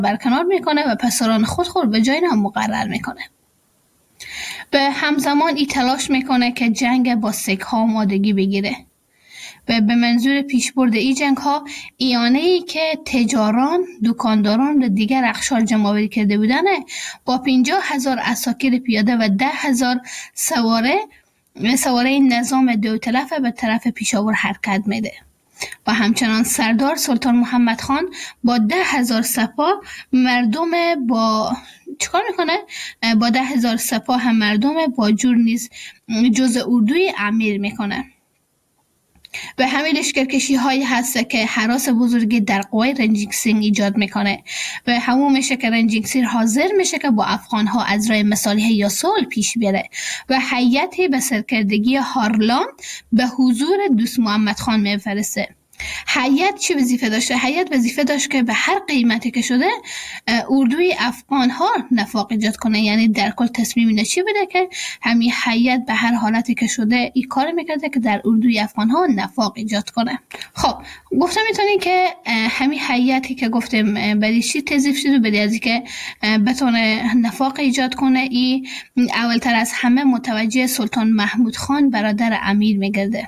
برکنار میکنه و پسران خود به جای نام مقرر میکنه. به همزمان ای تلاش میکنه که جنگ با سیک ها آمادگی بگیره و به منظور پیشبرد این جنگ ها ایانه‌ای که تجاران، دکانداران و دیگر اقشار جمع‌آوری کرده بودن با 50,000 عساکر پیاده و 10,000 سواره نظام داوطلب به طرف پیشاور حرکت میده و همچنان سردار سلطان محمد خان با 10,000 سپاه چیکار میکنه؟ با 10,000 سپاه مردم باجور نیز جزء اردوی امیر میکنه. و همین لشکرکشی هایی هست که هراس بزرگی در قوای رنجینگ سینگ ایجاد میکنه و همون میشه که رنجینگ سینگ حاضر میشه که با افغان ها از راه مصالحه یا صلح پیش بره و هیئتی به سرکردگی هارلام به حضور دوست محمد خان میفرسته. هیئت چه وظیفه داشته؟ هیئت وظیفه داشت که به هر قیمتی که شده اردوی افغان ها نفاق ایجاد کنه، یعنی در کل تصمیم اینه چی بده که همین هیئت به هر حالتی که شده این کار میکرده که در اردوی افغان ها نفاق ایجاد کنه. خب گفتم میتونین که همین هیئتی که گفتیم برای چی توظیف شده، برای از اینکه بتونه نفاق ایجاد کنه، این اولتر از همه متوجه سلطان محمود خان برادر امیر میگرده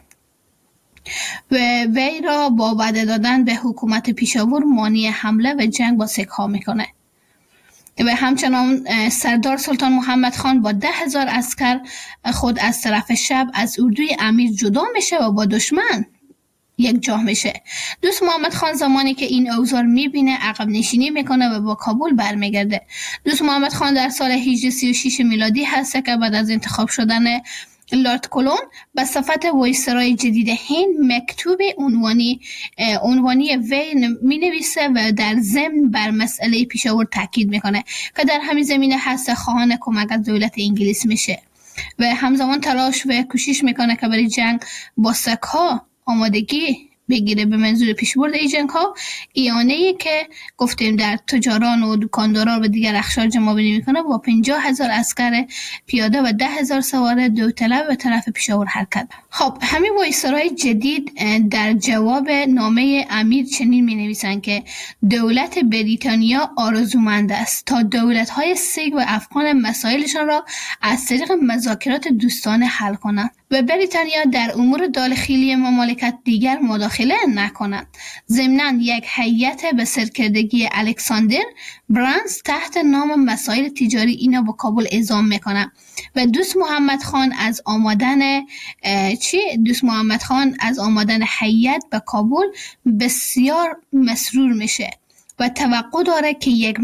و وی را با وعده دادن به حکومت پیشاور مانع حمله و جنگ با سیک ها میکنه و همچنان سردار سلطان محمد خان با 10,000 عسکر خود از طرف شب از اردوی امیر جدا میشه و با دشمن یک جا میشه. دوست محمد خان زمانی که این اوضاع میبینه عقب نشینی میکنه و با کابل برمیگرده. دوست محمد خان در سال 1836 میلادی هست که بعد از انتخاب شدن لارد کلون به صفت وایسرای جدید هند مکتوب عنوانی وی می نویسه و در ضمن بر مسئله پیشاور تاکید میکنه که در همین زمینه هست خواهان کمک از دولت انگلیس میشه و همزمان تلاش و کوشش میکنه که برای جنگ با سک‌ها آمادگی بگیره به منظور پیشبرد این جنگ ها. ایانه‌ای که گفتیم در تجاران و دکانداران و دیگر اقشار جمع‌آوری میکنه با 50,000 عسکر پیاده و 10,000 سوار داوطلب به طرف پیشاور حرکت. خب همین وایسرای جدید در جواب نامه امیر چنین می نویسند که دولت بریتانیا آرزومند است تا دولت‌های سیک و افغان مسائلشان را از طریق مذاکرات دوستانه حل کنند و بریتانیا در امور داخلی مملکت دیگر مداخله نکنند. ضمناً یک هیئت به سرکردگی الکساندر برانز تحت نام مسائل تجاری اینا با کابل اعزام میکنه و دوست محمد خان از آمدن هیئت به کابل بسیار مسرور میشه و توقع داره که یک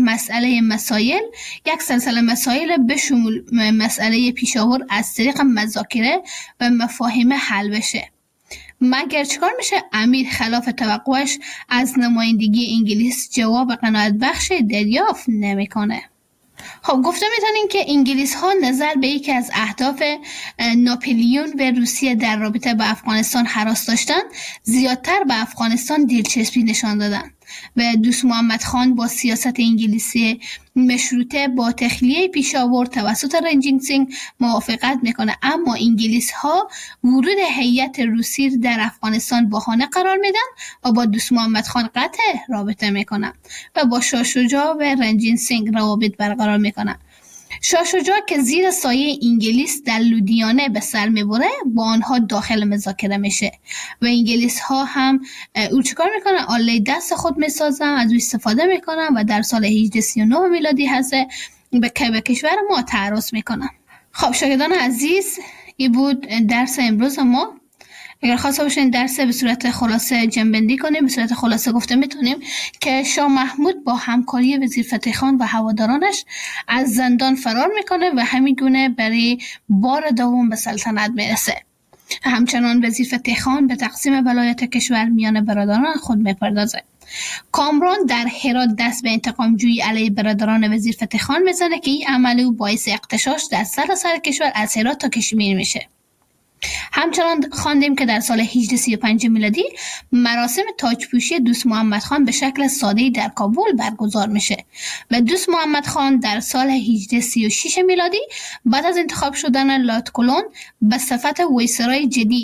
سلسله مسائل به شمول مسئله پیشاور از طریق مذاکره و مفاهیم حل بشه. مگر چیکار میشه؟ امیر خلاف توقعش از نمایندگی انگلیس جواب قناعت بخش دریافت نمیکنه. خب گفته میتونیم که انگلیس ها نظر به یکی از اهداف ناپلیون و روسیه در رابطه با افغانستان هراس داشتن، زیادتر به افغانستان دلچسبی نشان دادن و دوست محمد خان با سیاست انگلیسی مشروطه با تخلیه پیشاور توسط رنجینگ سینگ موافقت میکنه، اما انگلیس ها ورود هیئت روسی در افغانستان بهانه قرار میدن و با دوست محمد خان قطع رابطه میکنن و با شاه شجاع و رنجینگ سینگ روابط برقرار میکنن. شاه شجاع که زیر سایه انگلیس در لودیانه به سر میبره با آنها داخل مذاکره میشه و انگلیس ها هم او چیکار میکنن؟ آله دست خود میسازن، از او استفاده میکنن و در سال 1839 میلادی هست به کشور ما تعرض میکنن. خب شاگردان عزیز، این بود درس امروز ما. اگر خواسته باشین درس به صورت خلاصه جنبندی کنیم، به صورت خلاصه گفته میتونیم که شاه محمود با همکاری وزیر فتح خان و هوادارانش از زندان فرار میکنه و همین گونه برای بار دوم به سلطنت میرسه. همچنان وزیر فتح خان به تقسیم ولایت کشور میان برادران خود میپردازه. کامران در هرات دست به انتقام جویی علیه برادران وزیر فتح خان میزنه که این عمل او باعث اغتشاش در سراسر کشور از هرات تا کشمیر میشه. همچنان خواندیم که در سال 1835 میلادی مراسم تاجپوشی دوست محمد خان به شکل ساده‌ای در کابل برگزار میشه و دوست محمد خان در سال 1836 میلادی بعد از انتخاب شدن لارد کلون به صفت وایسرای جدید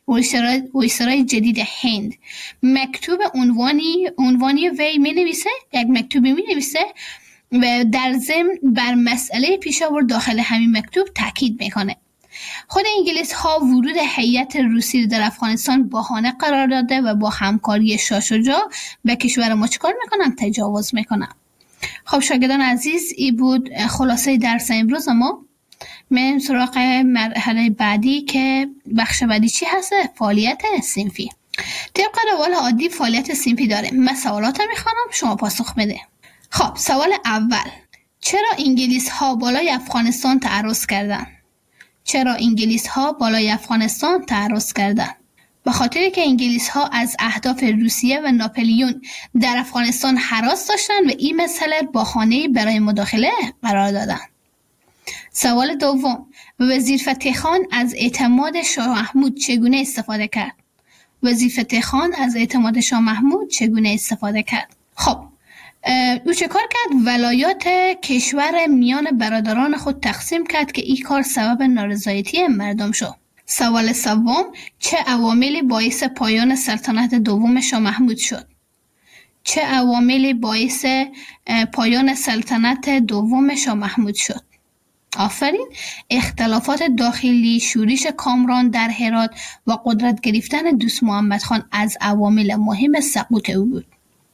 ویسرای جدید هند مکتوب عنوانی وی می نویسه، یک مکتوبی می نویسه و در ضمن بر مسئله پیشاور داخل همین مکتوب تاکید میکنه. خود انگلیس ها ورود هیئت روسی در افغانستان بهانه قرار داده و با همکاری شاه شجاع به کشور ما چیکار میکنن؟ تجاوز میکنن. خب شاگردان عزیز، این بود خلاصه درس امروز ما. میریم سراغ مرحله بعدی که بخش بعدی چی هست؟ فعالیت صنفی. طبق روال عادی فعالیت صنفی داره. من سوالات میخوانم، شما پاسخ بده. خب سوال اول، چرا انگلیس ها بالای افغانستان تعرض کردند؟ چرا انگلیس ها بالای افغانستان تعرض کردند؟ به خاطر که انگلیس ها از اهداف روسیه و ناپلیون در افغانستان هراس داشتند و این مسئله بهانه‌ای برای مداخله قرار دادند. سوال دوم، وزیر فتح خان از اعتماد شاه محمود چگونه استفاده کرد؟ وزیر فتح خان از اعتماد شاه محمود چگونه استفاده کرد؟ خب او چه کار کرد؟ ولایات کشور میان برادران خود تقسیم کرد که این کار سبب نارضایتی مردم شد. سوال سوم، چه عواملی باعث پایان سلطنت دوم شاه محمود شد؟ چه عواملی باعث پایان سلطنت دوم شاه محمود شد؟ آفرین. اختلافات داخلی، شورش کامران در هرات و قدرت گرفتن دوست محمد خان از عوامل مهم سقوط او بود.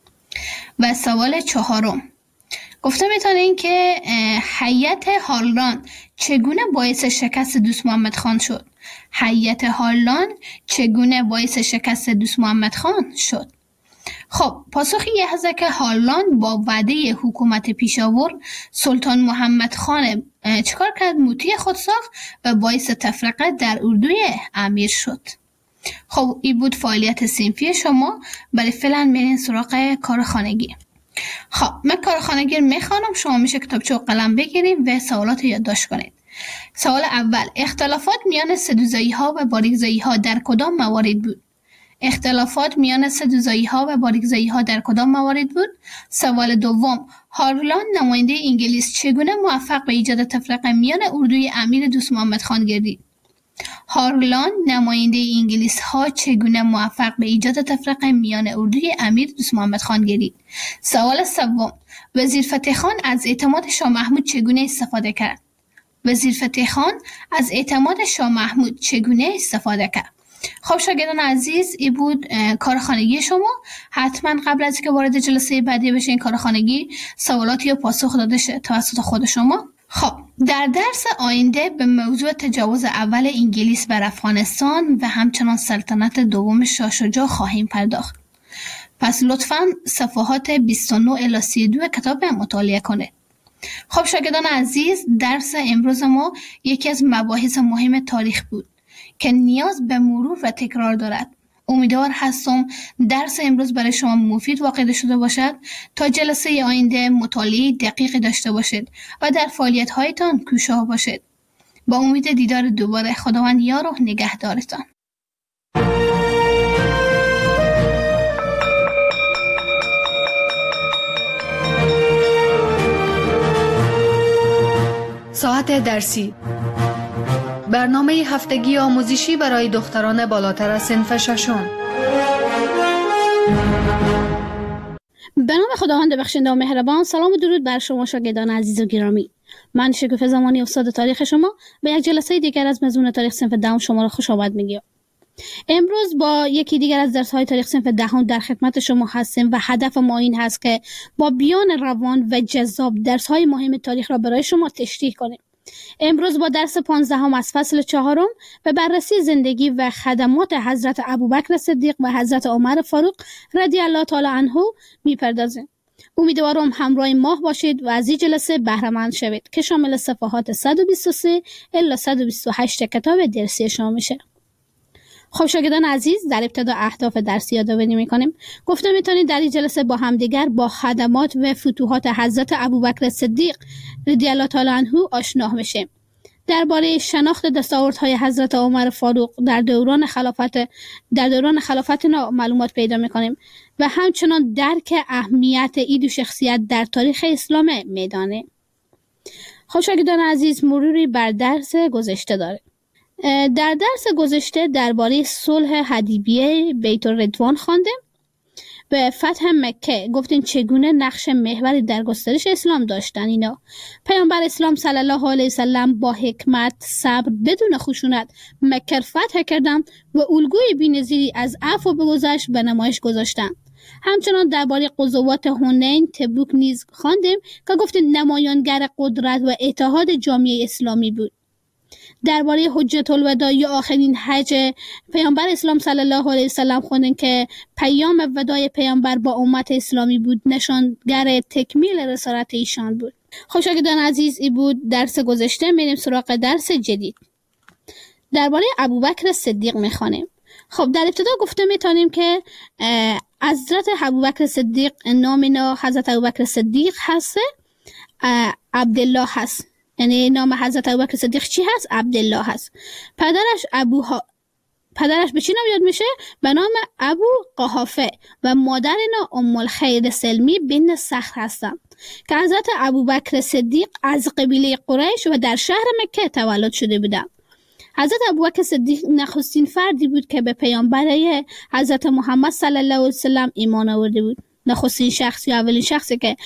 و سوال چهارم، گفته میتونین که هیئت هارلان چگونه باعث شکست دوست محمد خان شد؟ هیئت هارلان چگونه باعث شکست دوست محمد خان شد؟ خب پاسخی یه هست که هارلان با وعده حکومت پیشاور سلطان محمد خان چکار کرد؟ موتی خود ساخت و باعث تفرقه در اردوی امیر شد. خب این بود فعالیت صنفی شما. برای فعلا میرین سراغ کار خانگی. خب من کار خانگی رو میخوانم، شما میشه کتابچه و قلم بگیرید و سوالات یادداشت کنید. سوال اول، اختلافات میان سدوزایی ها و باریکزایی ها در کدام موارد بود؟ اختلافات میان سدوزایی ها و باریکزایی ها در کدام موارد بود؟ سوال دوم، هارلان نماینده انگلیس چگونه موفق به ایجاد تفرقه میان اردوی امیر دوست محمد خان گردید؟ هارلان نماینده انگلیس ها چگونه موفق به ایجاد تفرقه میان اردوی امیر دوست محمد خان گردید؟ سوال سوم، وزیر فتح خان از اعتماد شاه محمود چگونه استفاده کرد؟ وزیر فتح خان از اعتماد شاه محمود چگونه استفاده کرد؟ خب شاگردان عزیز، این بود کار خانگی شما. حتما قبل از که وارد جلسه بعدی بشین کار خانگی سوالاتی رو پاسخ داده شه توسط خود شما. خب در درس آینده به موضوع تجاوز اول انگلیس بر افغانستان و همچنان سلطنت دوم شاه شجاع خواهیم پرداخت. پس لطفاً صفحات 29 الی 32 کتاب مطالعه کنید. خب شاگردان عزیز، درس امروز ما یکی از مباحث مهم تاریخ بود که نیاز به مرور و تکرار دارد. امیدوار هستم درس امروز برای شما مفید واقع شده باشد تا جلسه آینده مطالعه دقیقی داشته باشید و در فعالیت هایتان کوشا باشید. با امید دیدار دوباره، خداوند یار و نگهدارتان. ساعت درسی، برنامه هفتگی آموزشی برای دختران بالاتر از صنف ششم. به نام خداوند بخشنده و مهربان. سلام و درود بر شما شاگردان عزیز و گرامی. من شکوفه زمانی استاد تاریخ شما به یک جلسه دیگر از مضمون تاریخ صنف دهم شما را خوش آمد میگم. امروز با یکی دیگر از درس‌های تاریخ صنف دهم در خدمت شما هستیم و هدف ما این هست که با بیان روان و جذاب درس‌های مهم تاریخ را برای شما تشریح کنیم. امروز با درس 15 از فصل 4 به بررسی زندگی و خدمات حضرت ابوبکر صدیق و حضرت عمر فاروق رضی الله تعالی عنه میپردازیم. امیدوارم همراه ما باشید و از این جلسه بهره مند شوید که شامل صفحات 123 الی 128 کتاب درسی شما میشه. خب شاگردان عزیز، در ابتدا اهداف درسی یادآوری می‌کنیم. گفته می‌تونید در این جلسه با همدیگر با خدمات و فتوحات حضرت ابوبکر صدیق رضی الله تعالی عنه آشنا بشیم. درباره شناخت دستاوردهای حضرت عمر فاروق در دوران خلافت معلومات پیدا می‌کنیم و همچنان درک اهمیت این دو شخصیت در تاریخ اسلام میدانه. خب شاگردان عزیز، مروری بر درس گذشته داره. در درس گذشته درباره صلح حدیبیه بیت الرضوان خواندیم. به فتح مکه گفتیم چگونه نقش محوری در گسترش اسلام داشتن اینا. پیامبر اسلام صلی الله علیه وسلم با حکمت، صبر، بدون خشونت مکه فتح کردند و الگوی بی‌نظیری از عفو و بگذشت به نمایش گذاشتند. همچنان درباره غزوات حنین، تبوک نیز خواندیم که گفتیم نمایانگر قدرت و اتحاد جامعه اسلامی بود. درباره حجت الوداع یا آخرین حج پیامبر اسلام صلی الله علیه وسلم خوندیم که پیام وداع پیامبر با امت اسلامی بود، نشانگر تکمیل رسالت ایشان بود. خوشاگدان عزیز، این بود درس گذشته. میریم سراغ درس جدید. درباره ابوبکر صدیق میخوانیم. خب در ابتدا گفته میتونیم که حضرت ابوبکر صدیق نام حضرت ابوبکر صدیق هست، عبدالله هست. یعنی نام حضرت ابوبکر صدیق چی هست؟ عبدالله هست. پدرش به چی نام یاد میشه؟ به نام ابو قحافه و مادر ام الخیر سلمی بنت صخر هستند که حضرت ابوبکر صدیق از قبیله قریش و در شهر مکه تولد شده بودند. حضرت ابوبکر صدیق نخستین فردی بود که به پیامبر حضرت محمد صلی الله علیه وسلم ایمان آورده بود. نخستین شخص یا اولین شخصی که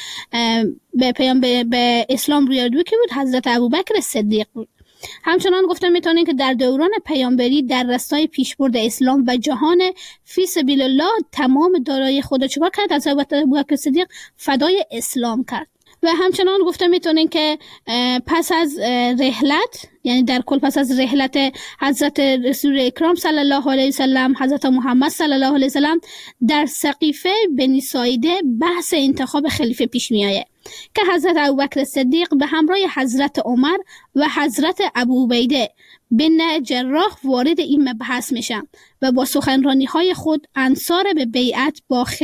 به اسلام روی آورده بود که بود حضرت ابوبکر صدیق بود. همچنان گفتم میتونین که در دوران پیامبری در راستای پیشبرد اسلام و جهان فی سبیل الله تمام دارایی خود را چیکار کرد؟ حضرت ابوبکر صدیق فدای اسلام کرد. و همچنان گفتم میتونین که پس از رحلت، یعنی در کل پس از رحلت حضرت رسول اکرام صلی الله علیه وسلم، حضرت محمد صلی الله علیه وسلم، در سقیفه بنی ساعده بحث انتخاب خلیفه پیش میآید که حضرت ابوبکر صدیق به همراه حضرت عمر و حضرت ابو عبیده بن جراح وارد این مبحث میشن و با سخنرانی های خود انصار به بیعت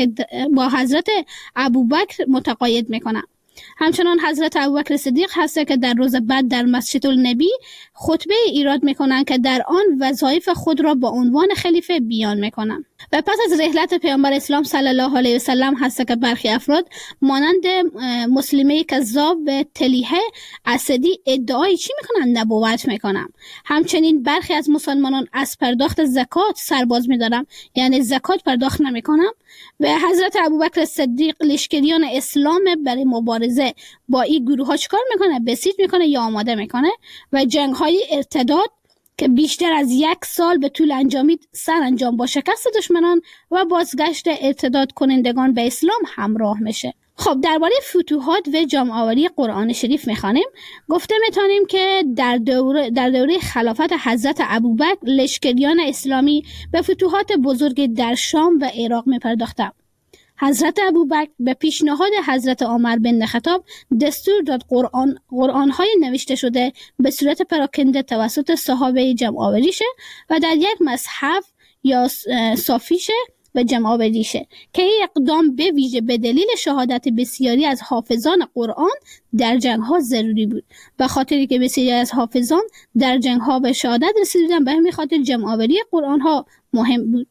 با حضرت ابوبکر متقاعد میکنن. همچنان حضرت ابوبکر صدیق هست که در روز بعد در مسجد النبی خطبه ایراد میکنن که در آن وظایف خود را با عنوان خلیفه بیان میکنن. و پس از رحلت پیامبر اسلام صلی الله علیه وسلم هست که برخی افراد مانند مسلمه کذاب و تلیحه اسدی ادعای چی میکنن؟ نبوت میکنن. همچنین برخی از مسلمانان از پرداخت زکات سرباز میدارن، یعنی زکات پرداخت نمیکنن. و حضرت ابوبکر صدیق لشکریان اسلام برای مبارزه با این گروه ها چیکار میکنه؟ بسیج میکنه یا آماده میکنه و جنگ های ارتداد که بیشتر از 1 سال به طول انجامید سرانجام با شکست دشمنان و بازگشت ارتداد کنندگان به اسلام همراه میشه. خب درباره فتوحات و جمع آوری قرآن شریف میخوانیم. گفته میتونیم که در دوره خلافت حضرت ابوبکر لشکریان اسلامی به فتوحات بزرگ در شام و عراق میپرداختند. حضرت ابوبکر به پیشنهاد حضرت عمر بن خطاب دستور داد قرآن‌های نوشته شده به صورت پراکنده توسط صحابه جمع آوری شه و در یک مصحف یا صافی شه و جمع آوری شه که این اقدام به ویژه به دلیل شهادت بسیاری از حافظان قرآن در جنگ‌ها ضروری بود. به خاطری که بسیاری از حافظان در جنگ‌ها به شهادت رسیدن، به همین خاطر جمع آوری قرآن‌ها مهم بود.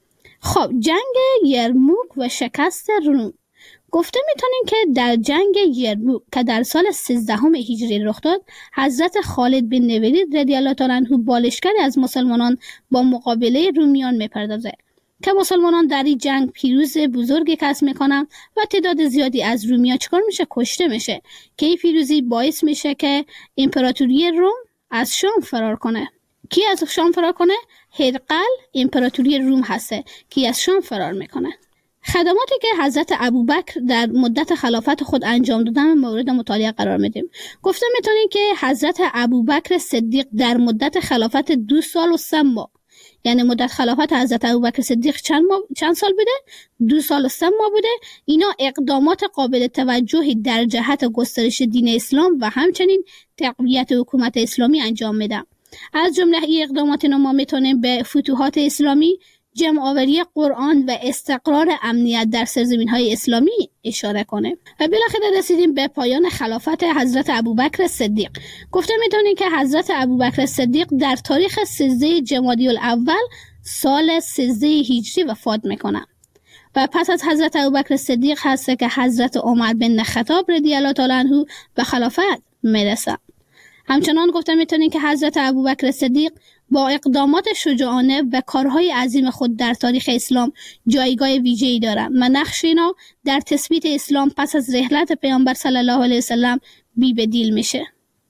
خب جنگ یرموک و شکست روم. گفته میتونیم که در جنگ یرموک که در سال 13 هجری رخ داد، حضرت خالد بن ولید رضی الله تعالی عنه با لشکری از مسلمانان با مقابله رومیان میپردازه که مسلمانان در این جنگ پیروز بزرگی کسب میکنن و تعداد زیادی از رومیان چیکار میشه؟ کشته میشه که این پیروزی باعث میشه که امپراتوری روم از شام فرار کنه. کی از شام فرار کنه؟ هرقل امپراتوری روم هسته که از شام فرار میکنه. خدماتی که حضرت ابوبکر در مدت خلافت خود انجام دادن مورد مطالعه قرار میدیم. گفته میتونیم که حضرت ابوبکر صدیق در مدت خلافت 2 سال و 3 ماه، یعنی مدت خلافت حضرت ابوبکر صدیق چند سال بوده؟ 2 سال و 3 ماه بوده. اینا اقدامات قابل توجهی در جهت گسترش دین اسلام و همچنین تقویت حکومت اسلامی انجام میدن. از جمله این اقدامات ما میتونیم به فتوحات اسلامی، جمع آوری قرآن و استقرار امنیت در سرزمین‌های اسلامی اشاره کنیم. و بالاخره رسیدیم به پایان خلافت حضرت ابوبکر صدیق. گفته میتونیم که حضرت ابوبکر صدیق در تاریخ 13 جمادی الاول سال 13 هجری وفات میکنه و پس از حضرت ابوبکر صدیق هست که حضرت عمر بن خطاب رضی الله تعالی عنه به خلافت میرسه. همچنان گفته میتونیم که حضرت ابوبکر صدیق با اقدامات شجاعانه و کارهای عظیم خود در تاریخ اسلام جایگاه ویژه‌ای دارند و نقش اینا در تثبیت اسلام پس از رحلت پیامبر صلی الله علیه وسلم بی بدیل میشه.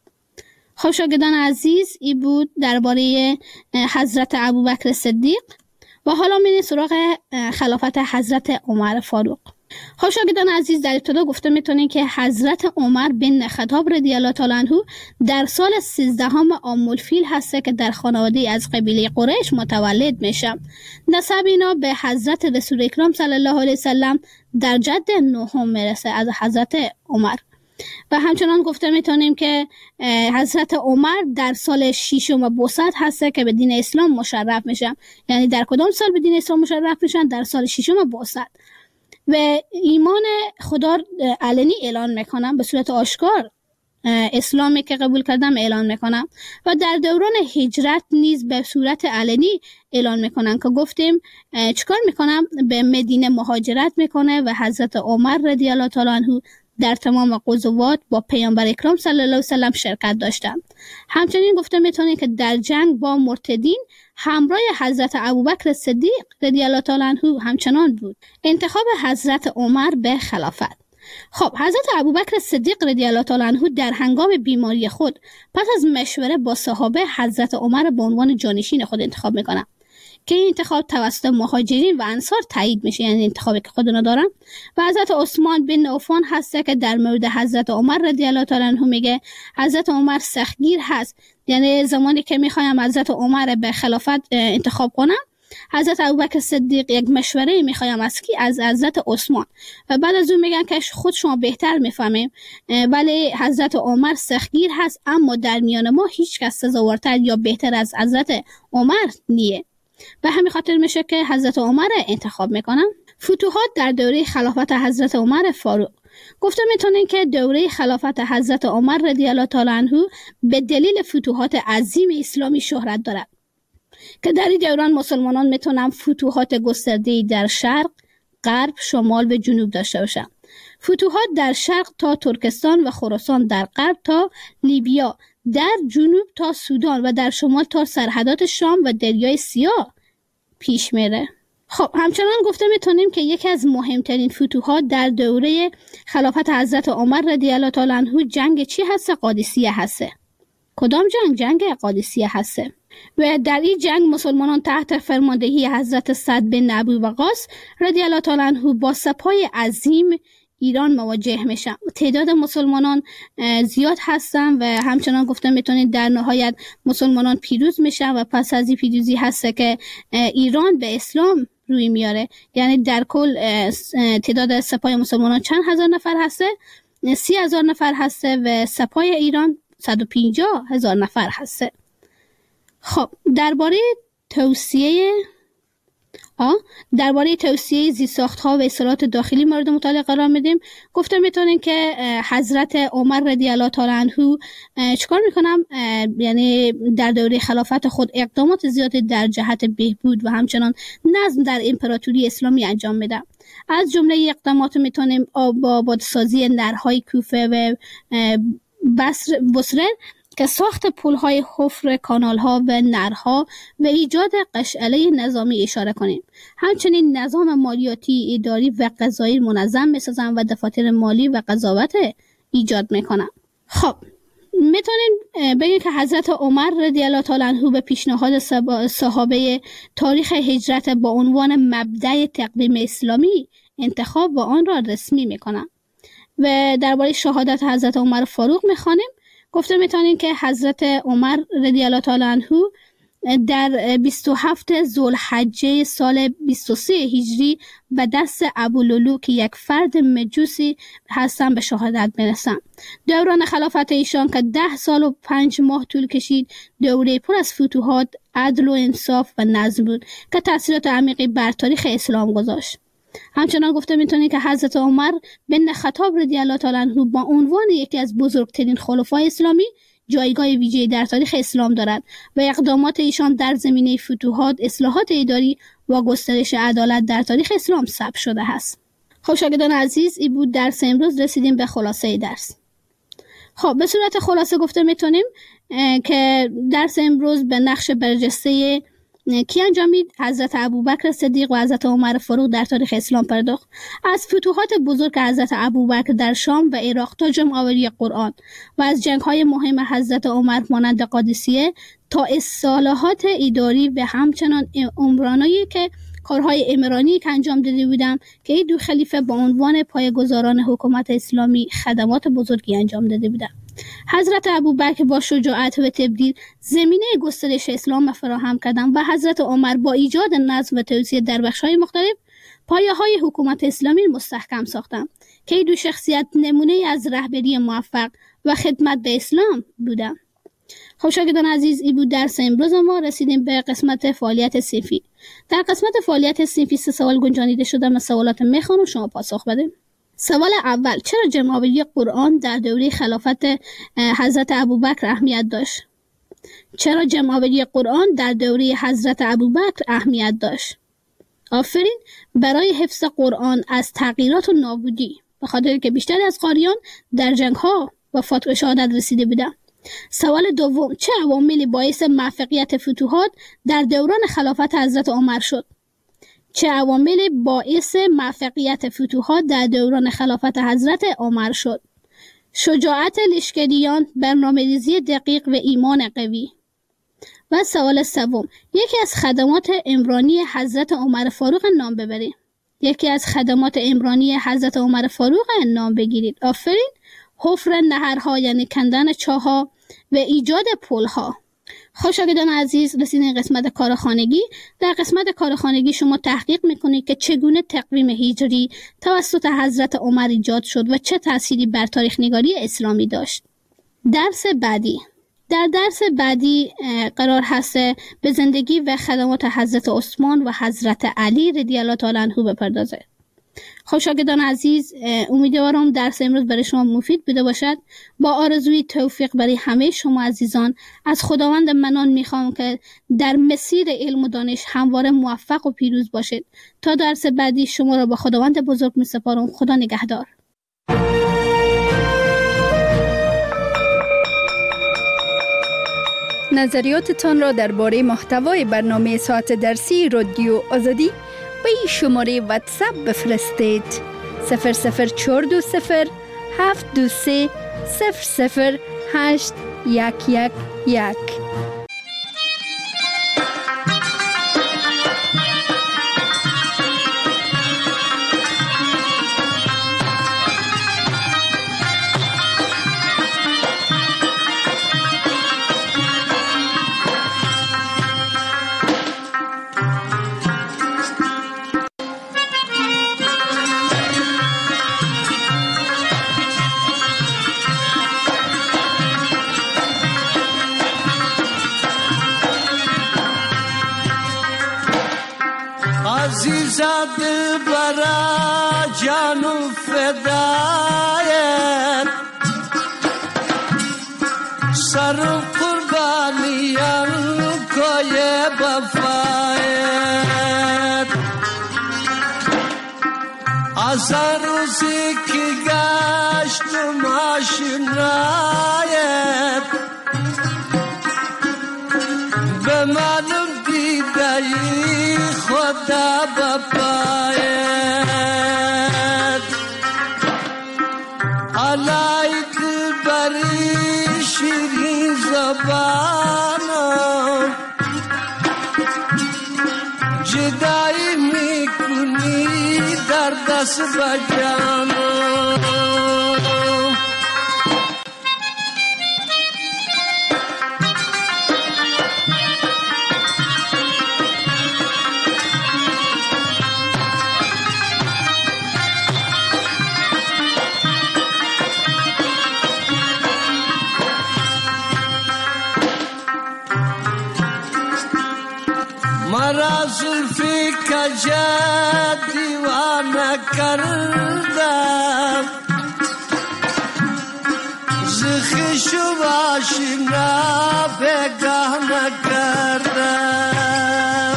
خب شاگردان عزیز، این بود درباره حضرت ابوبکر صدیق و حالا میریم سراغ خلافت حضرت عمر فاروق. خب شاگردان عزیز، در ابتدا گفته میتونیم که حضرت عمر بن خطاب رضی الله تعالی عنه در سال 13 عام الفیل هسته که در خانواده از قبیله قریش متولد میشه. نسب اینا به حضرت رسول اکرم صلی الله علیه وسلم در جد نهم میرسه از حضرت عمر. و همچنان گفته میتونیم که حضرت عمر در سال 6 بعثت هسته که به دین اسلام مشرف میشن. یعنی در کدام سال به دین اسلام مشرف میشن؟ در سال 6 بعثت. و ایمان خدا علنی اعلان میکنم، به صورت آشکار اسلامی که قبول کردم اعلان میکنم و در دوران هجرت نیز به صورت علنی اعلان میکنن که گفتیم چیکار میکنم؟ به مدینه مهاجرت میکنه و حضرت عمر رضی الله تعالی عنه در تمام غزوات با پیامبر اکرم صلی الله علیه وسلم شرکت داشتند. همچنین گفته میتونه که در جنگ با مرتدین همراه حضرت ابوبکر صدیق رضی الله تعالی عنه همچنان بود. انتخاب حضرت عمر به خلافت. خب حضرت ابوبکر صدیق رضی الله تعالی عنه در هنگام بیماری خود پس از مشوره با صحابه حضرت عمر به عنوان جانشین خود انتخاب میکنند که این انتخاب توسط مهاجرین و انصار تایید میشه، یعنی انتخابی که خودنا دارن. و حضرت عثمان بن عفان هسته که در مورد حضرت عمر رضی الله تعالی عنه میگه حضرت عمر سختگیر هست، یعنی زمانی که میخوایم حضرت عمر به خلافت انتخاب کنم، حضرت ابوبکر صدیق یک مشوره میخوایم از کی؟ از حضرت عثمان. و بعد از اون میگن که خود شما بهتر میفهمیم، ولی حضرت عمر سختگیر هست، اما در میان ما هیچ کس سزاوارتر یا بهتر از حضرت عمر نیه. به همین خاطر میشه که حضرت عمر انتخاب میکنن. فتوحات در دوره خلافت حضرت عمر فاروق. گفته میتونین که دوره خلافت حضرت عمر رضی الله تعالی عنه به دلیل فتوحات عظیم اسلامی شهرت دارد که در این دوران مسلمانان میتونن فتوحات گسترده‌ای در شرق، غرب، شمال و جنوب داشته باشن. فتوحات در شرق تا ترکستان و خراسان، در غرب تا لیبیا، در جنوب تا سودان و در شمال تا سرحدات شام و دریای سیاه پیش میره. خب همچنان گفته میتونیم که یکی از مهمترین فتوحات در دوره خلافت حضرت عمر رضی الله تعالی عنه جنگ چی هست؟ قادسیه هسته. کدام جنگ؟ جنگ قادسیه هسته. و در این جنگ مسلمانان تحت فرماندهی حضرت سعد بن ابی وقاص رضی الله تعالی عنه با سپاه عظیم ایران مواجه میشن. تعداد مسلمانان زیاد هستن و همچنان گفته میتونید در نهایت مسلمانان پیروز میشن و پس از این پیروزی هسته که ایران به اسلام روی میاره. یعنی در کل تعداد سپاه مسلمانان چند هزار نفر هسته؟ 30,000 نفر هسته و سپاه ایران 150,000 نفر هسته. خب درباره توسعه زیرساخت‌ها و اصلاحات داخلی مورد مطالعه قرار میدیم. گفته میتونیم که حضرت عمر رضی الله تعالی عنه چیکار میکنم؟ یعنی در دوره خلافت خود اقدامات زیادی در جهت بهبود و همچنان نظم در امپراتوری اسلامی انجام میدم. از جمله اقدامات میتونیم آبادسازی نرهای کوفه و بصره که ساخت پل‌های حفر کانال‌ها و نرها و ایجاد قشعله نظامی اشاره کنیم. همچنین نظام مالیاتی، اداری و قضایی منظم می‌سازن و دفاتر مالی و قضاوت ایجاد می‌کنن. خب میتونیم بگیم که حضرت عمر رضی الله تعالی عنه به پیشنهاد صحابه تاریخ هجرت با عنوان مبدأ تقدیم اسلامی انتخاب و آن را رسمی می‌کنن. و درباره شهادت حضرت عمر فاروق می‌خوانیم. گفته میتونیم که حضرت عمر رضی الله تعالی عنه در 27 ذوالحجه سال 23 هجری به دست ابولولو که یک فرد مجوسی هستن به شهادت میرسن. دوران خلافت ایشان که 10 سال و 5 ماه طول کشید، دوره پر از فتوحات، عدل و انصاف و نظم بود که تأثیرات عمیقی بر تاریخ اسلام گذاشت. همچنان گفته میتونید که حضرت عمر بن خطاب رضی الله تعالی عنه با عنوان یکی از بزرگترین خلفای اسلامی جایگاه ویژه‌ای در تاریخ اسلام دارد و اقدامات ایشان در زمینه فتوحات، اصلاحات اداری و گسترش عدالت در تاریخ اسلام ثبت شده است. خب شاگردان عزیز، این بود درس امروز. رسیدیم به خلاصه درس. خب به صورت خلاصه گفته میتونیم که درس امروز به نقش برجسته کی انجامید؟ حضرت ابوبکر صدیق و حضرت عمر فاروق در تاریخ اسلام پرداخت. از فتوحات بزرگ حضرت ابوبکر در شام و عراق تا جمع‌آوری قرآن و از جنگ‌های مهم حضرت عمر مانند قادسیه تا اصلاحات اداری و همچنان عمرانایی که کارهای عمرانی که انجام داده بودند که این دو خلیفه با عنوان پایه‌گذاران حکومت اسلامی خدمات بزرگی انجام داده بودند. حضرت ابوبکر با شجاعت و تبدیل زمینه گسترش اسلام فراهم کردند و حضرت عمر با ایجاد نظم و توسعه در بخش‌های مختلف پایه‌های حکومت اسلامی مستحکم ساختند که این دو شخصیت نمونه از رهبری موفق و خدمت به اسلام بودند. خب شاگردان عزیز، این بود درس امروز ما. رسیدیم به قسمت فعالیت صنفی. در قسمت فعالیت صنفی 3 سوال گنجانیده شده. من سوالات میخوام و شما پاسخ بدید. سوال اول: چرا جمع‌آوری قرآن در دوره خلافت حضرت ابوبکر اهمیت داشت؟ چرا جمع‌آوری قرآن در دوره حضرت ابوبکر اهمیت داشت؟ آفرین. برای حفظ قرآن از تغییرات و نابودی، به خاطر که بیشتر از قاریان در جنگ‌ها وفات و شهادت رسیده بودند. سوال دوم: چه عواملی باعث موفقیت فتوحات در دوران خلافت حضرت عمر شد؟ چه عواملی باعث موفقیت فتوحات در دوران خلافت حضرت عمر شد؟ شجاعت لشکریان، برنامه‌ریزی دقیق و ایمان قوی. و سوال سوم: یکی از خدمات عمرانی حضرت عمر فاروق نام ببرید. یکی از خدمات عمرانی حضرت عمر فاروق نام بگیرید. آفرین. حفر نهرها یعنی کندن چاه‌ها و ایجاد پل‌ها. خب شاگردان عزیز، رسیدیم قسمت کارخانگی. در قسمت کارخانگی شما تحقیق میکنید که چگونه تقویم هجری توسط حضرت عمر ایجاد شد و چه تأثیری بر تاریخ نگاری اسلامی داشت. درس بعدی. در درس بعدی قرار هست به زندگی و خدمات حضرت عثمان و حضرت علی رضی الله تعالی عنه بپردازه. خب شاگردان عزیز، امیدوارم درس امروز برای شما مفید بوده باشد. با آرزوی توفیق برای همه شما عزیزان از خداوند منان میخوام که در مسیر علم و دانش همواره موفق و پیروز باشید. تا درس بعدی شما را با خداوند بزرگ میسپارم. خدا نگهدار. نظریاتتان را درباره محتوای برنامه ساعت درسی رادیو آزادی به این شماره واتساپ بفرستید: 00420 723 00811. عزیزت برا جان و فدایت، سر و قربانیم کوی بفایت. از روزی که گشتم آشنایت، به منم دیدایی خدا بپایت. علای دلبری شیرین زبانم، جدایی میکنی در دست بجانم. مرا زلفی کجا دیوانه کردم، زخیش و آشنا بگانه کردم.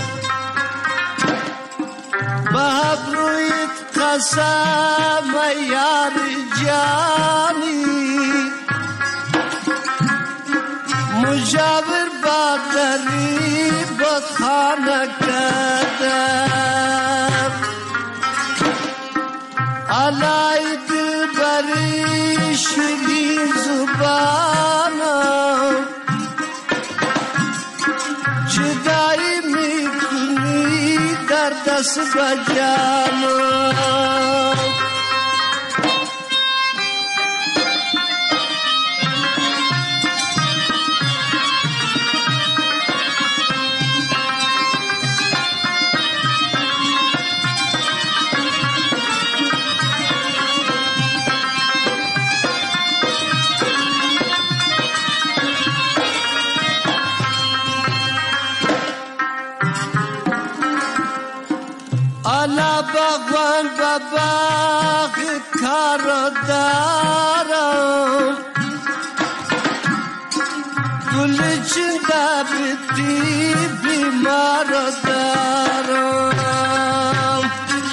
به ابرویت قسم یار جانی، مجاور بدری باد خانه کردم علای دلبری شیرین زبانم جدایی میکنی در دست بجانم انا باغوان بباغ کار دارم گل چنده بیتی بیمار دارم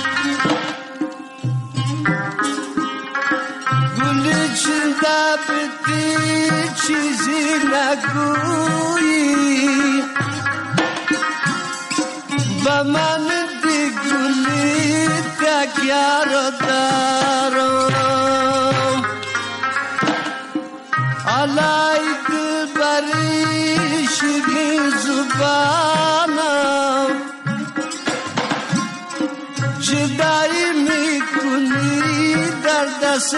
گل چنده بیتی چیزی نگویی با من گلی تکیار دارم علای دلبری شیرین زبانم جدایی میکنی در دست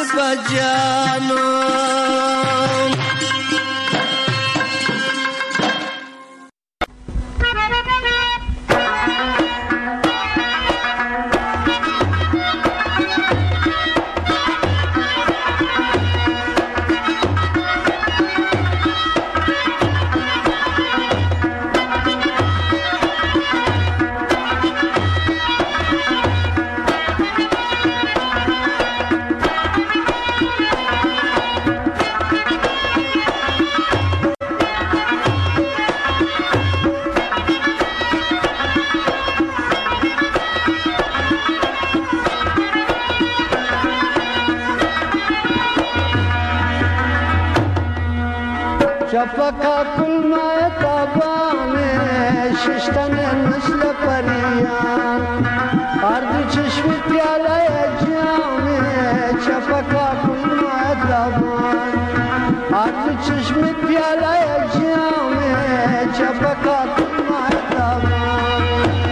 بجانم شفقا کل ما تابانه ششتن مثل پریان عرض چشم پیاله جامه شفقا کل ما تابان عرض چشم پیاله جامه شفقا کل ما تابان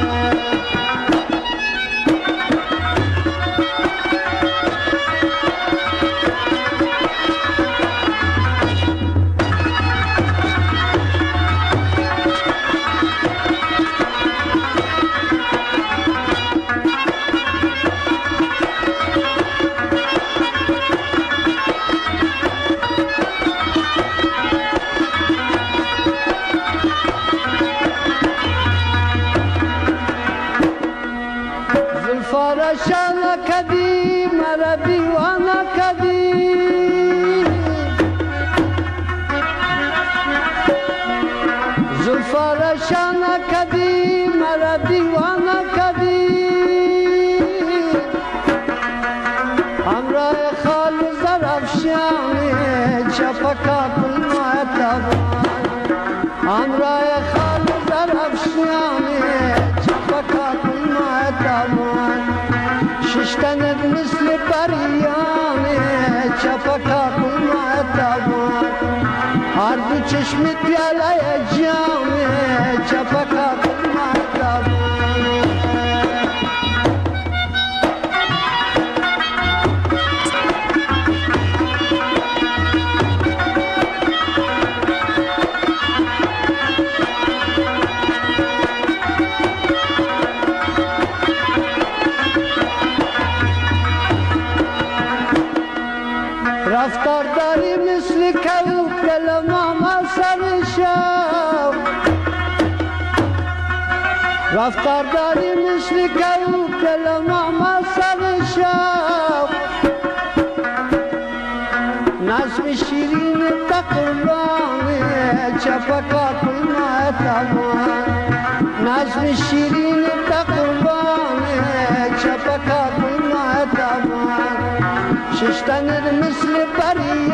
شانا کدی مرا دیوانا کدی زلفا شانا کدی مرا دیوانا کدی همراه خال زرافشانی شفقا کل معتبان همراه خال زرافشانی شفقا کل معتبان ششتنت مثل پریانه شفقا کل معتبان هر دو چشمت پیاله جامه شفقا کل معتبان رفتار داری مثل کوب دل ماما سر شب رفتار داری مثل کوب دل ماما سر شب نظم شیرین تقربانه شفقا کل معتبان نظم شیرین تقربانه شفقا کل معتبان ششتن مثل پری